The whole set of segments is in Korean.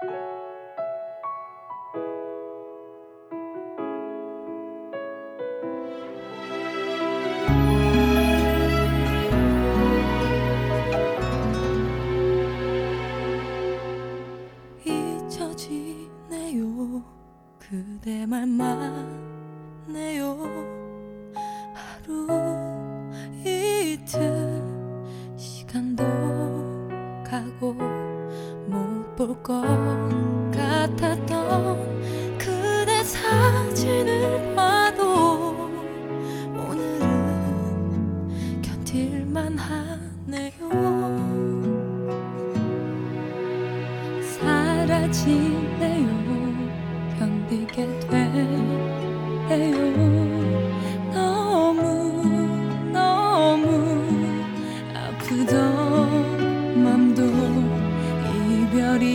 잊혀지네요. 그대 말만 네요. 하루 이틀 시간도 가고 못 볼 것 같았던 그대 사진을 봐도 오늘은 견딜만 하네요. 사라지네요. 견디게 돼요. 너무 아프던 맘도 이별이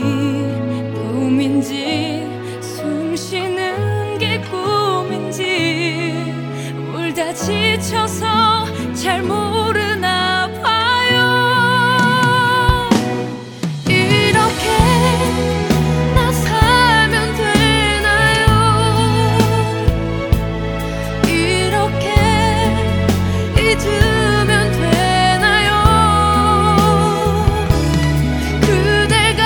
꿈인지 숨 쉬는 게 꿈인지 울다 지쳐서 잘 모르나 봐요. 이렇게 나 살면 되나요? 이렇게 잊으면 되나요? 그대가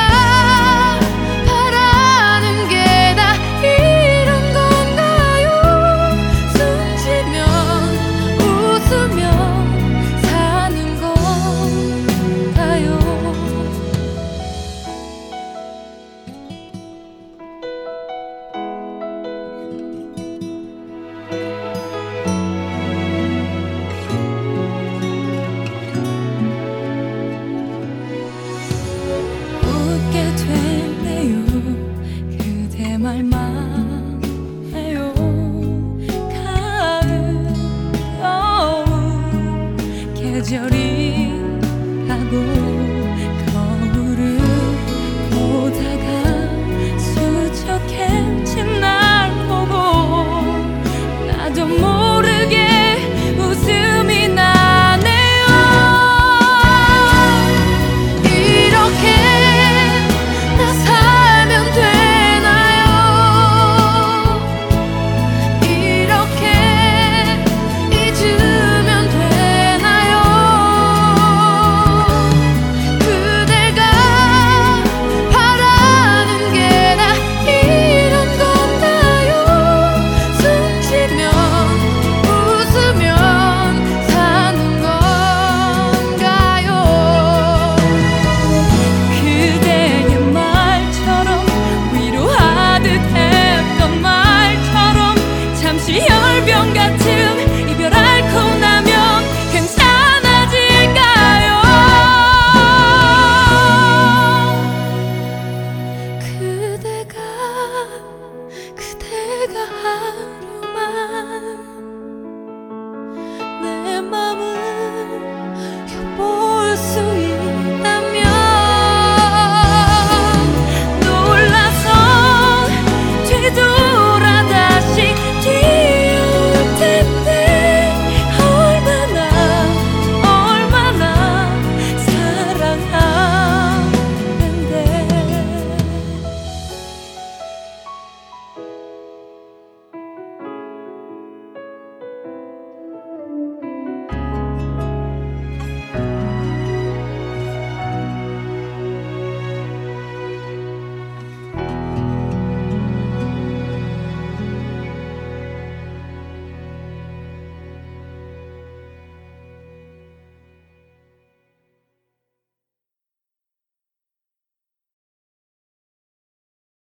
바라는 게 다 이런 건가요? 숨쉬면 웃으며 사는 건가요? 웃게 되네요. 그대 말만 해요. 가을 겨울 계절이